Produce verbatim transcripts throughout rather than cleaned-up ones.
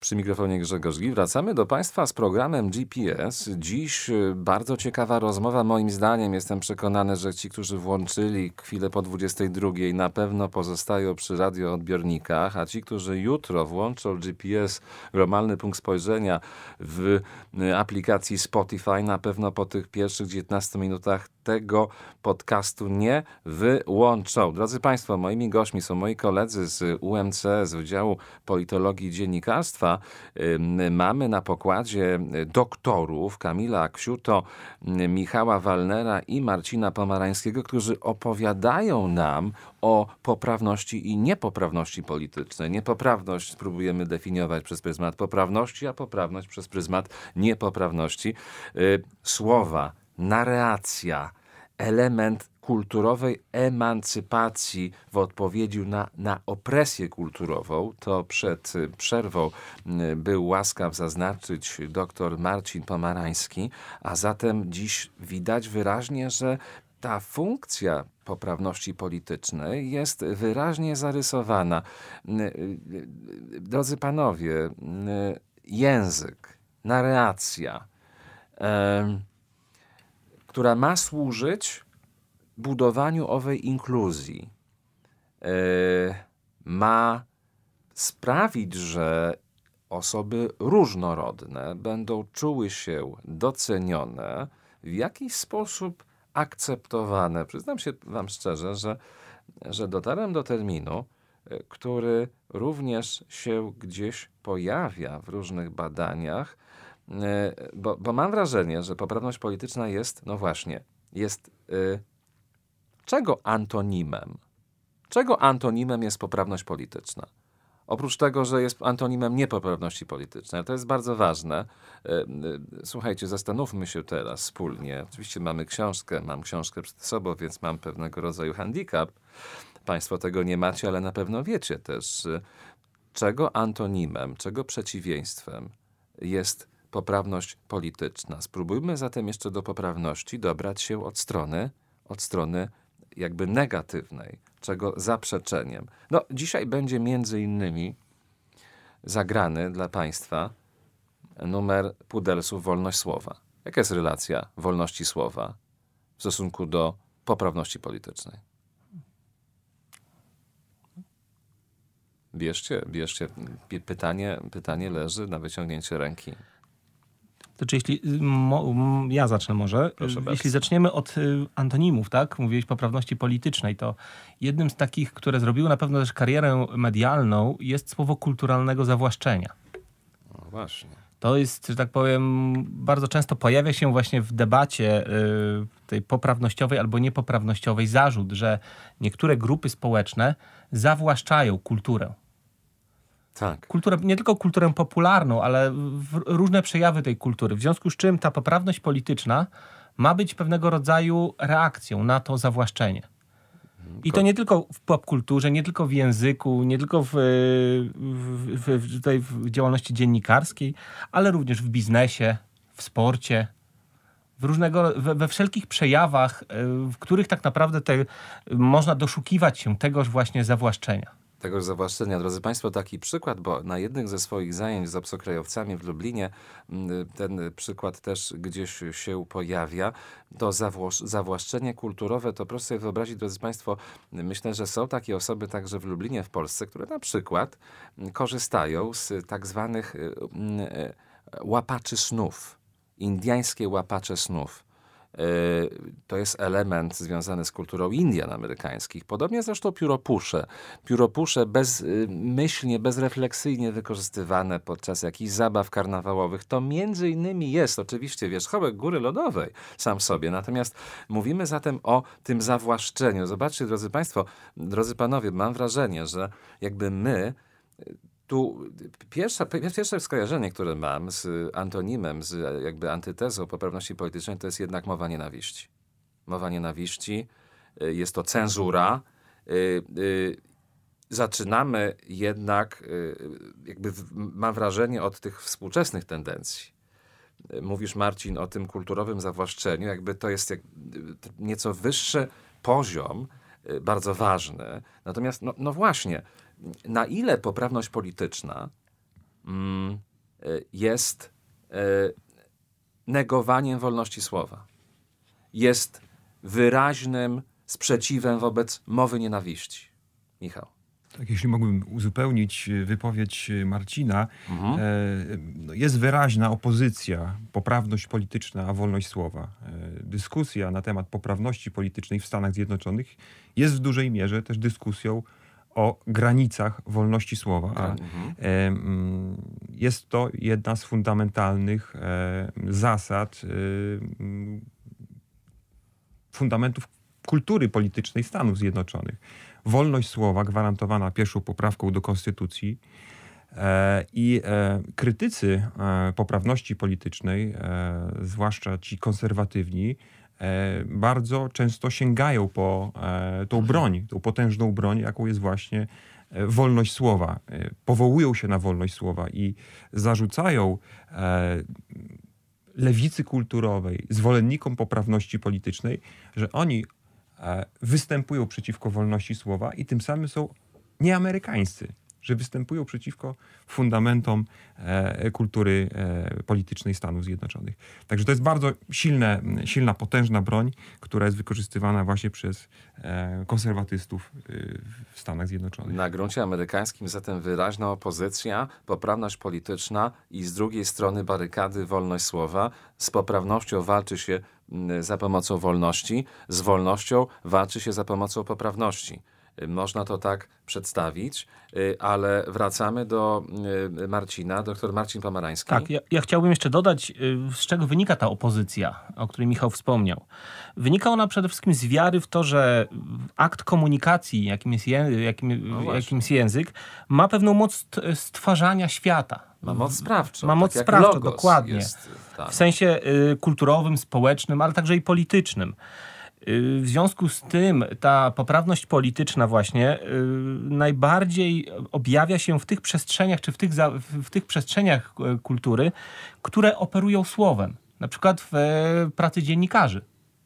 Przy mikrofonie Grzegorz Gil. Wracamy do Państwa z programem G P S. Dziś bardzo ciekawa rozmowa. Moim zdaniem jestem przekonany, że ci, którzy włączyli chwilę po dwudziestej drugiej, na pewno pozostają przy radioodbiornikach, a ci, którzy jutro włączą G P S, globalny punkt spojrzenia w aplikacji Spotify, na pewno po tych pierwszych dziewiętnastu minutach tego podcastu nie wyłączą. Drodzy Państwo, moimi gośćmi są moi koledzy z U M C, z Wydziału Politologii i Dziennikarstwa. Mamy na pokładzie doktorów Kamila Ksiuto, Michała Wallnera i Marcina Pomarańskiego, którzy opowiadają nam o poprawności i niepoprawności politycznej. Niepoprawność spróbujemy definiować przez pryzmat poprawności, a poprawność przez pryzmat niepoprawności. Słowa, narracja, element kulturowej emancypacji w odpowiedzi na, na opresję kulturową. To przed przerwą był łaskaw zaznaczyć dr Marcin Pomarański, a zatem dziś widać wyraźnie, że ta funkcja poprawności politycznej jest wyraźnie zarysowana. Drodzy panowie, język, narracja, e, która ma służyć budowaniu owej inkluzji, e, ma sprawić, że osoby różnorodne będą czuły się docenione, w jakiś sposób akceptowane. Przyznam się wam szczerze, że, że dotarłem do terminu, który również się gdzieś pojawia w różnych badaniach, bo, bo mam wrażenie, że poprawność polityczna jest, no właśnie, jest y, czego antonimem? Czego antonimem jest poprawność polityczna? Oprócz tego, że jest antonimem niepoprawności politycznej. To jest bardzo ważne. Słuchajcie, zastanówmy się teraz wspólnie. Oczywiście mamy książkę, mam książkę przed sobą, więc mam pewnego rodzaju handicap. Państwo tego nie macie, ale na pewno wiecie też, czego antonimem, czego przeciwieństwem jest poprawność polityczna. Spróbujmy zatem jeszcze do poprawności dobrać się od strony, od strony jakby negatywnej, czego zaprzeczeniem. No, dzisiaj będzie między innymi zagrany dla Państwa numer Pudelsów Wolność Słowa. Jaka jest relacja wolności słowa w stosunku do poprawności politycznej? Bierzcie, bierzcie. Pytanie, pytanie leży na wyciągnięcie ręki. Znaczy, jeśli mo, ja zacznę może. Proszę jeśli bardzo. zaczniemy od y, antonimów, tak? Mówiłeś poprawności politycznej, to jednym z takich, które zrobiły na pewno też karierę medialną, jest słowo kulturalnego zawłaszczenia. No właśnie. To jest, że tak powiem, bardzo często pojawia się właśnie w debacie y, tej poprawnościowej albo niepoprawnościowej zarzut, że niektóre grupy społeczne zawłaszczają kulturę. Tak. Kulturę, nie tylko kulturę popularną, ale w, różne przejawy tej kultury. W związku z czym ta poprawność polityczna ma być pewnego rodzaju reakcją na to zawłaszczenie. I to nie tylko w popkulturze, nie tylko w języku, nie tylko w, w, w, tutaj w działalności dziennikarskiej, ale również w biznesie, w sporcie, w różnego, we, we wszelkich przejawach, w których tak naprawdę te, można doszukiwać się tegoż właśnie zawłaszczenia. Tegoż zawłaszczenia. Drodzy Państwo, taki przykład, bo na jednym ze swoich zajęć z obcokrajowcami w Lublinie ten przykład też gdzieś się pojawia. To zawłosz- zawłaszczenie kulturowe, to proszę sobie wyobrazić, drodzy Państwo, myślę, że są takie osoby także w Lublinie, w Polsce, które na przykład korzystają z tak zwanych łapaczy snów, indyjskie łapacze snów. To jest element związany z kulturą Indian amerykańskich. Podobnie zresztą pióropusze. Pióropusze bezmyślnie, bezrefleksyjnie wykorzystywane podczas jakichś zabaw karnawałowych. To między innymi jest oczywiście wierzchołek góry lodowej sam sobie. Natomiast mówimy zatem o tym zawłaszczeniu. Zobaczcie, drodzy Państwo, drodzy Panowie, mam wrażenie, że jakby my tu pierwsza, pierwsze skojarzenie, które mam z antonimem, z jakby antytezą poprawności politycznej, to jest jednak mowa nienawiści. Mowa nienawiści, jest to cenzura. Zaczynamy jednak, jakby mam wrażenie, od tych współczesnych tendencji. Mówisz, Marcin, o tym kulturowym zawłaszczeniu, jakby to jest jak nieco wyższy poziom, bardzo ważny. Natomiast, no, no właśnie, na ile poprawność polityczna mm, jest negowaniem wolności słowa. Jest wyraźnym sprzeciwem wobec mowy nienawiści. Michał. Tak, jeśli mógłbym uzupełnić wypowiedź Marcina, Mhm. e, no jest wyraźna opozycja, poprawność polityczna, a wolność słowa. E, dyskusja na temat poprawności politycznej w Stanach Zjednoczonych jest w dużej mierze też dyskusją o granicach wolności słowa. A, Mhm. e, mm, jest to jedna z fundamentalnych e, zasad, e, mm, fundamentów kultury politycznej Stanów Zjednoczonych. Wolność słowa gwarantowana pierwszą poprawką do Konstytucji e, i e, krytycy e, poprawności politycznej, e, zwłaszcza ci konserwatywni, e, bardzo często sięgają po e, tą broń, tą potężną broń, jaką jest właśnie e, wolność słowa. E, powołują się na wolność słowa i zarzucają e, lewicy kulturowej, zwolennikom poprawności politycznej, że oni występują przeciwko wolności słowa i tym samym są nieamerykańscy, że występują przeciwko fundamentom e, kultury e, politycznej Stanów Zjednoczonych. Także to jest bardzo silne, silna, potężna broń, która jest wykorzystywana właśnie przez e, konserwatystów e, w Stanach Zjednoczonych. Na gruncie amerykańskim zatem wyraźna opozycja, poprawność polityczna i z drugiej strony barykady wolność słowa. Z poprawnością walczy się za pomocą wolności, z wolnością walczy się za pomocą poprawności. Można to tak przedstawić, ale wracamy do Marcina, doktor Marcin Pomarański. Tak, ja, ja chciałbym jeszcze dodać, z czego wynika ta opozycja, o której Michał wspomniał. Wynika ona przede wszystkim z wiary w to, że akt komunikacji, jakim jest, je, jakim, No jakim jest język, ma pewną moc stwarzania świata. Ma moc sprawczą. Ma moc tak jak sprawczą, logos dokładnie. Jest, tak. W sensie y, kulturowym, społecznym, ale także i politycznym. W związku z tym ta poprawność polityczna właśnie yy, najbardziej objawia się w tych przestrzeniach, czy w tych, za, w tych przestrzeniach kultury, które operują słowem. Na przykład w e, pracy dziennikarzy,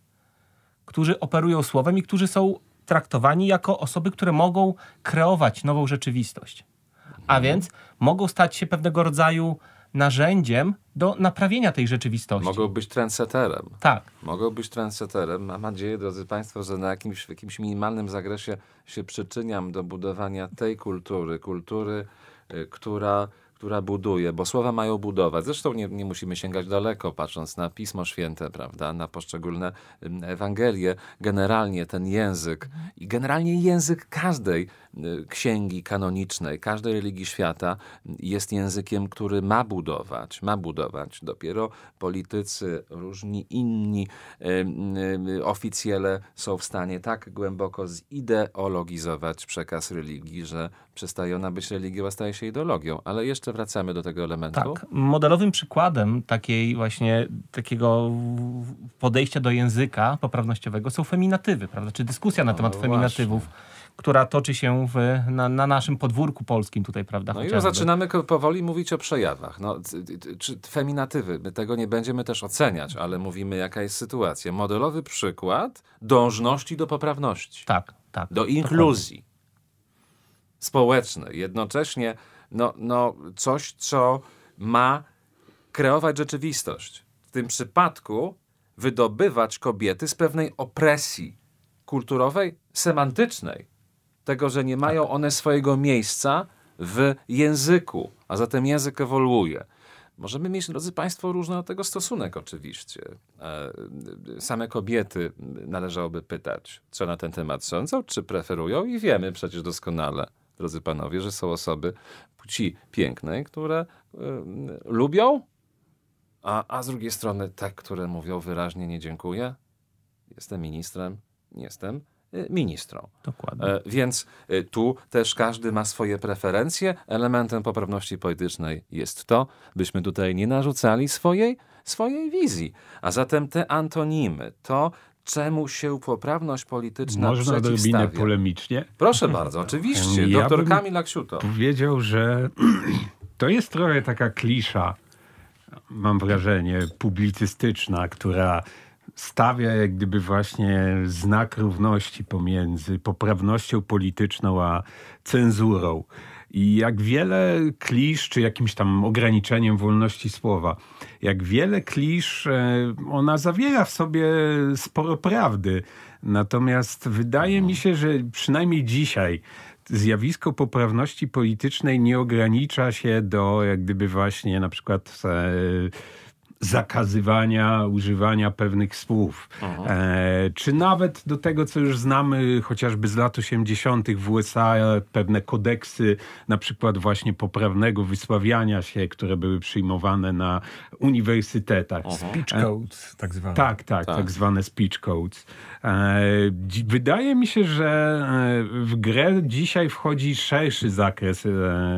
którzy operują słowem i którzy są traktowani jako osoby, które mogą kreować nową rzeczywistość. A więc mogą stać się pewnego rodzaju narzędziem do naprawienia tej rzeczywistości. Mogą być trendseterem. Tak. Mogą być trendseterem. Mam nadzieję, drodzy Państwo, że na jakimś, w jakimś minimalnym zakresie się przyczyniam do budowania tej kultury, kultury, y, która, która buduje, bo słowa mają budować. Zresztą nie, nie musimy sięgać daleko, patrząc na Pismo Święte, prawda, na poszczególne y, Ewangelie. Generalnie ten język i generalnie język każdej y, księgi kanonicznej, każdej religii świata jest językiem, który ma budować, ma budować. Dopiero politycy, różni inni y, y, oficjele są w stanie tak głęboko zideologizować przekaz religii, że przestaje ona być religią, a staje się ideologią. Ale jeszcze wracamy do tego elementu. Tak. Modelowym przykładem takiej właśnie takiego podejścia do języka poprawnościowego są feminatywy, prawda? Czy dyskusja na No temat właśnie. feminatywów, która toczy się w, na, na naszym podwórku polskim tutaj, prawda? No i chociażby. już zaczynamy ko- powoli mówić o przejawach. No, c- c- czy feminatywy, my tego nie będziemy też oceniać, ale mówimy, jaka jest sytuacja. Modelowy przykład dążności do poprawności, Tak, tak. do inkluzji społecznej. Jednocześnie no, no, coś, co ma kreować rzeczywistość. W tym przypadku wydobywać kobiety z pewnej opresji kulturowej, semantycznej. Tego, że nie mają one swojego miejsca w języku, a zatem język ewoluuje. Możemy mieć, drodzy Państwo, różny do tego stosunek oczywiście. E, same kobiety należałoby pytać, co na ten temat sądzą, czy preferują i wiemy przecież doskonale, drodzy panowie, że są osoby płci pięknej, które e, lubią, a, a z drugiej strony te, które mówią wyraźnie nie dziękuję, jestem ministrem, nie jestem ministrą. Dokładnie. E, więc e, tu też każdy ma swoje preferencje. Elementem poprawności politycznej jest to, byśmy tutaj nie narzucali swojej, swojej wizji. A zatem te antonimy, to czemu się poprawność polityczna Można odrobinę przeciwstawia. polemicznie? Proszę bardzo, oczywiście. Ja Doktor bym Kamil Aksiuto. Powiedział, że to jest trochę taka klisza, mam wrażenie, publicystyczna, która stawia jak gdyby właśnie znak równości pomiędzy poprawnością polityczną a cenzurą. I jak wiele klisz, czy jakimś tam ograniczeniem wolności słowa, jak wiele klisz, ona zawiera w sobie sporo prawdy. Natomiast wydaje mi się, że przynajmniej dzisiaj zjawisko poprawności politycznej nie ogranicza się do jak gdyby właśnie na przykład e, zakazywania używania pewnych słów. E, czy nawet do tego, co już znamy chociażby z lat osiemdziesiątych w U S A, pewne kodeksy na przykład właśnie poprawnego wysławiania się, które były przyjmowane na uniwersytetach. Speech codes tak zwane. Tak, tak, tak, tak zwane speech codes. E, wydaje mi się, że w grę dzisiaj wchodzi szerszy zakres e,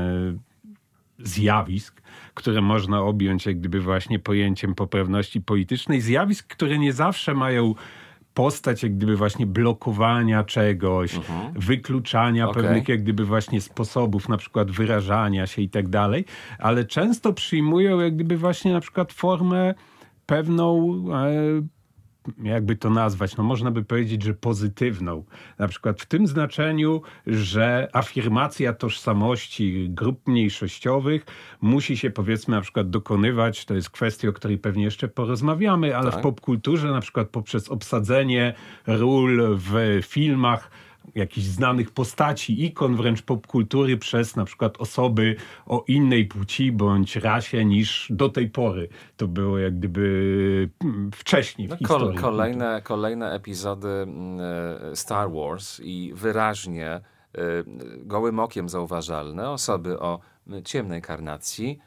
zjawisk, które można objąć jak gdyby właśnie pojęciem poprawności politycznej. Zjawisk, które nie zawsze mają postać jak gdyby właśnie blokowania czegoś, mhm. wykluczania okay. pewnych jak gdyby właśnie sposobów na przykład wyrażania się i tak dalej, ale często przyjmują jak gdyby właśnie na przykład formę pewną e, jakby to nazwać, no można by powiedzieć, że pozytywną. Na przykład w tym znaczeniu, że afirmacja tożsamości grup mniejszościowych musi się powiedzmy na przykład dokonywać, to jest kwestia, o której pewnie jeszcze porozmawiamy, ale tak. w popkulturze na przykład poprzez obsadzenie ról w filmach jakichś znanych postaci, ikon wręcz popkultury przez na przykład osoby o innej płci bądź rasie niż do tej pory. To było jak gdyby wcześniej w no, historii. Kolejne, kolejne epizody Star Wars i wyraźnie gołym okiem zauważalne osoby o ciemnej karnacji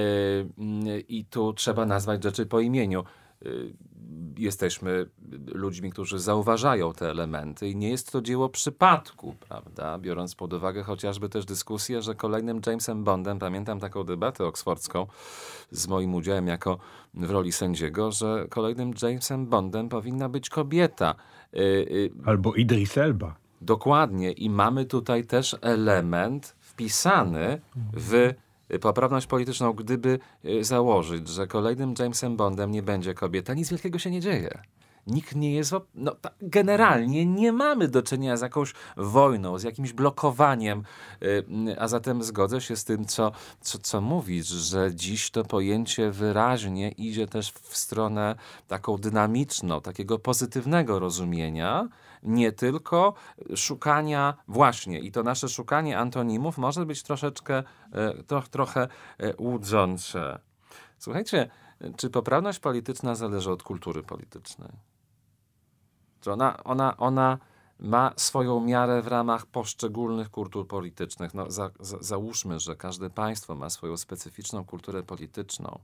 i tu trzeba nazwać rzeczy po imieniu. Jesteśmy ludźmi, którzy zauważają te elementy i nie jest to dzieło przypadku, prawda? Biorąc pod uwagę chociażby też dyskusję, że kolejnym Jamesem Bondem, pamiętam taką debatę oksfordzką z moim udziałem jako w roli sędziego, że kolejnym Jamesem Bondem powinna być kobieta. Albo Idris Elba. Dokładnie. I mamy tutaj też element wpisany w poprawność polityczną, gdyby założyć, że kolejnym Jamesem Bondem nie będzie kobieta, nic wielkiego się nie dzieje. Nikt nie jest... No, ta, generalnie nie mamy do czynienia z jakąś wojną, z jakimś blokowaniem, a zatem zgodzę się z tym, co, co, co mówisz, że dziś to pojęcie wyraźnie idzie też w stronę taką dynamiczną, takiego pozytywnego rozumienia, nie tylko szukania właśnie, i to nasze szukanie antonimów może być troszeczkę, to, trochę łudzące. Słuchajcie, czy poprawność polityczna zależy od kultury politycznej? Czy ona, ona, ona ma swoją miarę w ramach poszczególnych kultur politycznych? No, za, za, załóżmy, że każde państwo ma swoją specyficzną kulturę polityczną,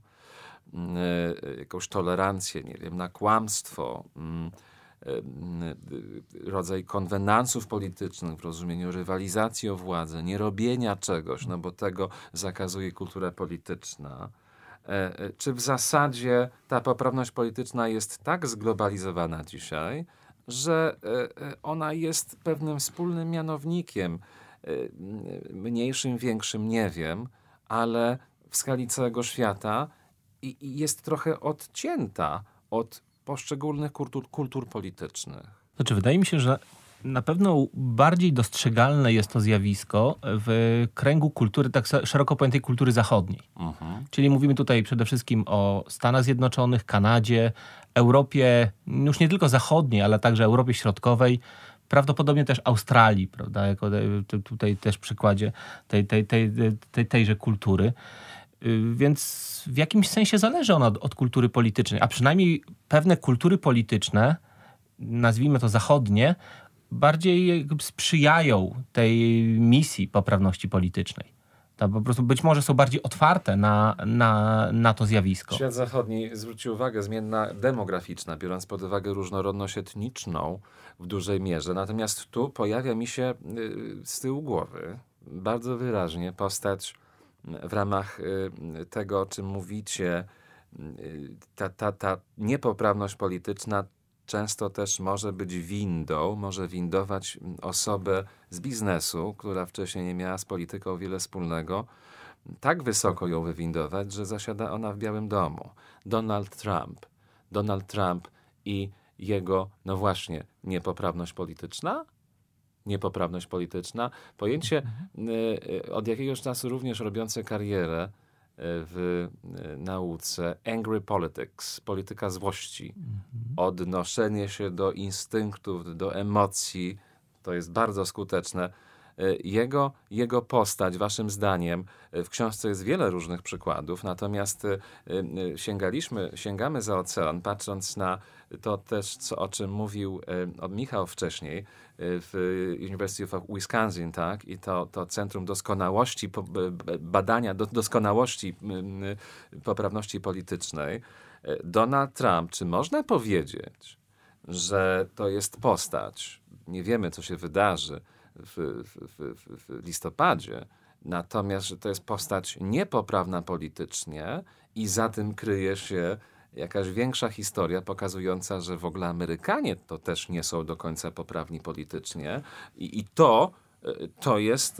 yy, jakąś tolerancję, nie wiem, na kłamstwo, yy, yy, rodzaj konwenansów politycznych w rozumieniu rywalizacji o władzę, nie robienia czegoś, no bo tego zakazuje kultura polityczna. Czy w zasadzie ta poprawność polityczna jest tak zglobalizowana dzisiaj, że ona jest pewnym wspólnym mianownikiem, mniejszym, większym, nie wiem, ale w skali całego świata i, i jest trochę odcięta od poszczególnych kultur, kultur politycznych? Znaczy, wydaje mi się, że na pewno bardziej dostrzegalne jest to zjawisko w kręgu kultury, tak szeroko pojętej kultury zachodniej. Uh-huh. Czyli mówimy tutaj przede wszystkim o Stanach Zjednoczonych, Kanadzie, Europie, już nie tylko zachodniej, ale także Europie Środkowej, prawdopodobnie też Australii, prawda, jako tutaj też przykładzie tej, tej, tej, tej, tejże kultury. Więc w jakimś sensie zależy ona od, od kultury politycznej, a przynajmniej pewne kultury polityczne, nazwijmy to zachodnie, bardziej sprzyjają tej misji poprawności politycznej. To po prostu być może są bardziej otwarte na, na, na to zjawisko. Świat zachodni, zwróćcie uwagę, zmienna demograficzna, biorąc pod uwagę różnorodność etniczną w dużej mierze. Natomiast tu pojawia mi się y, z tyłu głowy bardzo wyraźnie postać w ramach y, tego, o czym mówicie, y, ta, ta, ta niepoprawność polityczna często też może być windą, może windować osobę z biznesu, która wcześniej nie miała z polityką wiele wspólnego, tak wysoko ją wywindować, że zasiada ona w Białym Domu. Donald Trump. Donald Trump i jego, no właśnie, niepoprawność polityczna? niepoprawność polityczna. Pojęcie y, od jakiegoś czasu również robiące karierę w nauce angry politics, polityka złości, odnoszenie się do instynktów, do emocji, to jest bardzo skuteczne. Jego, jego postać, waszym zdaniem, w książce jest wiele różnych przykładów, natomiast sięgaliśmy, sięgamy za ocean, patrząc na to też, co, o czym mówił Michał wcześniej, w University of Wisconsin, tak? I to, to Centrum Doskonałości, badania do, doskonałości poprawności politycznej. Donald Trump, czy można powiedzieć, że to jest postać, nie wiemy, co się wydarzy w, w, w, w listopadzie, natomiast, że to jest postać niepoprawna politycznie i za tym kryje się jakaś większa historia pokazująca, że w ogóle Amerykanie to też nie są do końca poprawni politycznie i, i to, to jest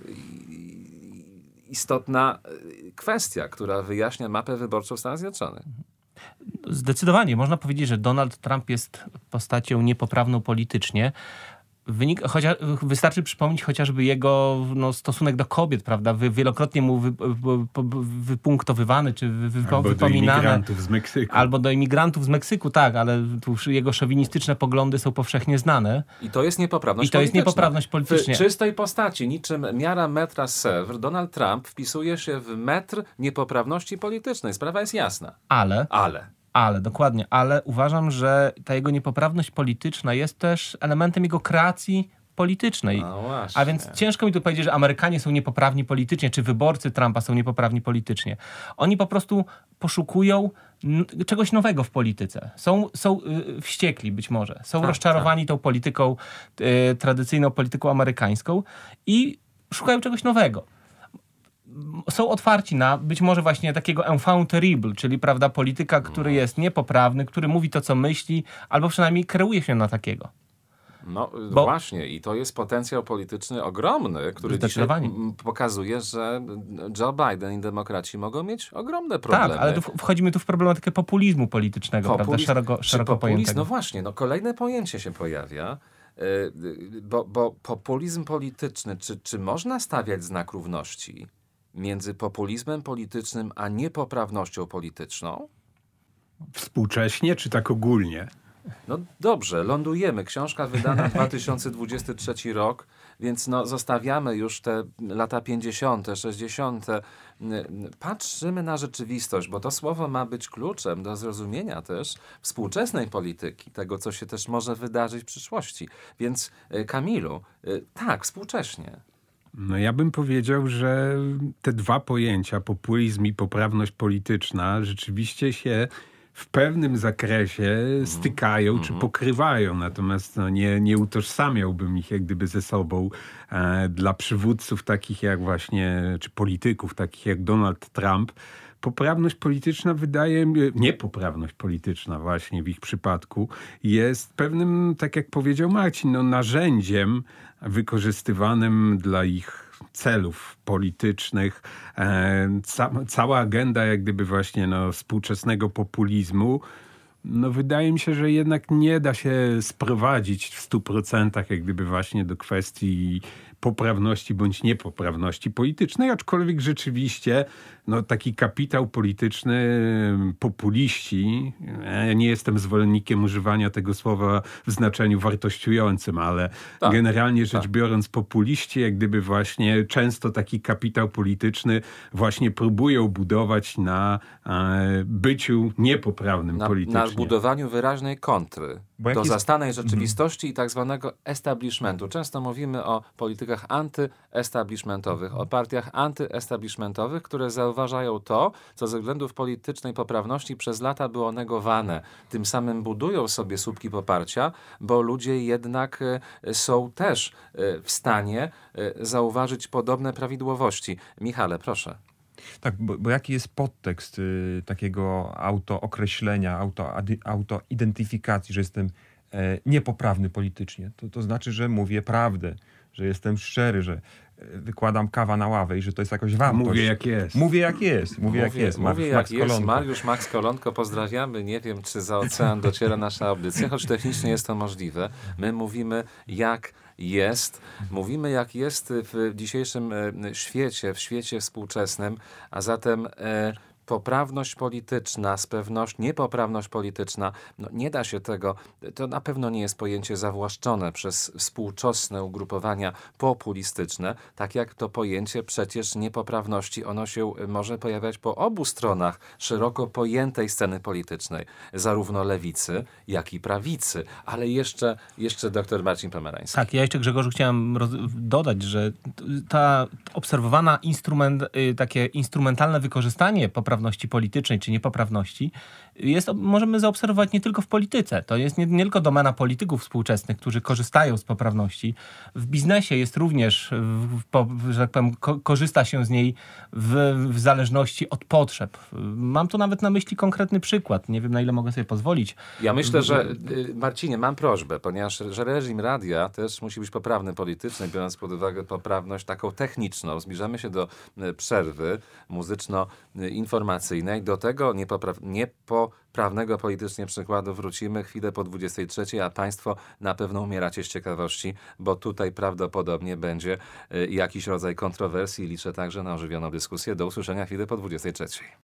istotna kwestia, która wyjaśnia mapę wyborczą Stanów Zjednoczonych. Zdecydowanie. Można powiedzieć, że Donald Trump jest postacią niepoprawną politycznie. Wynik, chociaż, wystarczy przypomnieć chociażby jego no, stosunek do kobiet, prawda? Wy, wielokrotnie mu wy, wy, wypunktowywany, czy wy, wy, albo wypominane. do imigrantów z Meksyku. Albo do imigrantów z Meksyku, tak, ale tu jego szowinistyczne poglądy są powszechnie znane. I to jest niepoprawność I to polityczna. jest niepoprawność polityczna. W czystej postaci, niczym miara metra Sèvres, Donald Trump wpisuje się w metr niepoprawności politycznej. Sprawa jest jasna. Ale... Ale... Ale, dokładnie, ale uważam, że ta jego niepoprawność polityczna jest też elementem jego kreacji politycznej. No właśnie. A więc ciężko mi tu powiedzieć, że Amerykanie są niepoprawni politycznie, czy wyborcy Trumpa są niepoprawni politycznie. Oni po prostu poszukują n- czegoś nowego w polityce. Są, są y, wściekli być może. Są tak, rozczarowani tak. tą polityką, y, tradycyjną polityką amerykańską i szukają czegoś nowego. Są otwarci na być może właśnie takiego enfant terrible, czyli prawda, polityka, który jest niepoprawny, który mówi to, co myśli, albo przynajmniej kreuje się na takiego. No Bo... właśnie i to jest potencjał polityczny ogromny, który dzisiaj m, pokazuje, że Joe Biden i demokraci mogą mieć ogromne problemy. Tak, ale tu wchodzimy tu w problematykę populizmu politycznego, Populizm, prawda, szeroko, szeroko populizm, pojętego. No właśnie, no kolejne pojęcie się pojawia, yy, bo, bo populizm polityczny, czy, czy można stawiać znak równości między populizmem politycznym a niepoprawnością polityczną? Współcześnie, czy tak ogólnie? No dobrze, lądujemy. Książka wydana dwa tysiące dwudziesty trzeci rok, więc no zostawiamy już te lata pięćdziesiąte, sześćdziesiąte. Patrzymy na rzeczywistość, bo to słowo ma być kluczem do zrozumienia też współczesnej polityki, tego, co się też może wydarzyć w przyszłości. Więc Kamilu, tak, współcześnie. No ja bym powiedział, że te dwa pojęcia, populizm i poprawność polityczna, rzeczywiście się w pewnym zakresie stykają mm. czy pokrywają, natomiast no, nie, nie utożsamiałbym ich jak gdyby ze sobą. E, dla przywódców takich jak właśnie, czy polityków takich jak Donald Trump, poprawność polityczna wydaje mi, niepoprawność polityczna właśnie w ich przypadku jest pewnym, tak jak powiedział Marcin, no, narzędziem wykorzystywanym dla ich celów politycznych. E, ca, cała agenda jak gdyby właśnie no, współczesnego populizmu, no wydaje mi się, że jednak nie da się sprowadzić w stu procentach jak gdyby właśnie do kwestii poprawności bądź niepoprawności politycznej, aczkolwiek rzeczywiście no, taki kapitał polityczny, populiści, ja nie jestem zwolennikiem używania tego słowa w znaczeniu wartościującym, ale tak, generalnie rzecz tak. biorąc populiści jak gdyby właśnie często taki kapitał polityczny właśnie próbują budować na e, byciu niepoprawnym na, politycznie. Na budowaniu wyraźnej kontry do jest... zastanej rzeczywistości mm. i tak zwanego establishmentu. Często mówimy o politykach antyestablishmentowych, o partiach antyestablishmentowych, które zauważają to, co ze względów politycznej poprawności przez lata było negowane. Tym samym budują sobie słupki poparcia, bo ludzie jednak są też w stanie zauważyć podobne prawidłowości. Michale, proszę. Tak, bo, bo jaki jest podtekst y, takiego autookreślenia, auto, autoidentyfikacji, że jestem e, niepoprawny politycznie? To, to znaczy, że mówię prawdę, że jestem szczery, że wykładam kawa na ławę i że to jest jakaś wartość. Mówię jak jest. Mówię jak jest. Mówię, mówię jak jest. Mariusz, mówię Max jak jest. Kolonko. Mariusz Max Kolonko, pozdrawiamy. Nie wiem, czy za ocean dociera nasza audycja, choć technicznie jest to możliwe. My mówimy jak jest. Mówimy, jak jest w dzisiejszym świecie, w świecie współczesnym, a zatem e, poprawność polityczna, z pewnością niepoprawność polityczna, no nie da się tego, to na pewno nie jest pojęcie zawłaszczone przez współczesne ugrupowania populistyczne, tak jak to pojęcie przecież niepoprawności, ono się może pojawiać po obu stronach szeroko pojętej sceny politycznej, zarówno lewicy, jak i prawicy. Ale jeszcze, jeszcze dr Marcin Pomerański. Tak, ja jeszcze, Grzegorzu, chciałem roz- dodać, że ta obserwowana instrument, y, takie instrumentalne wykorzystanie poprawności politycznej czy niepoprawności jest, możemy zaobserwować nie tylko w polityce. To jest nie, nie tylko domena polityków współczesnych, którzy korzystają z poprawności. W biznesie jest również, w, po, że tak powiem, ko- korzysta się z niej w, w zależności od potrzeb. Mam tu nawet na myśli konkretny przykład. Nie wiem, na ile mogę sobie pozwolić. Ja myślę, że y, Marcinie, mam prośbę, ponieważ że reżim radia też musi być poprawny politycznie, biorąc pod uwagę poprawność taką techniczną. Zbliżamy się do y, przerwy muzyczno-informacyjnej. Do tego niepopra- niepoprawnego politycznie przykładu wrócimy chwilę po dwudziestej trzeciej, a państwo na pewno umieracie z ciekawości, bo tutaj prawdopodobnie będzie y, jakiś rodzaj kontrowersji. Liczę także na ożywioną dyskusję. Do usłyszenia chwilę po dwudziestej trzeciej.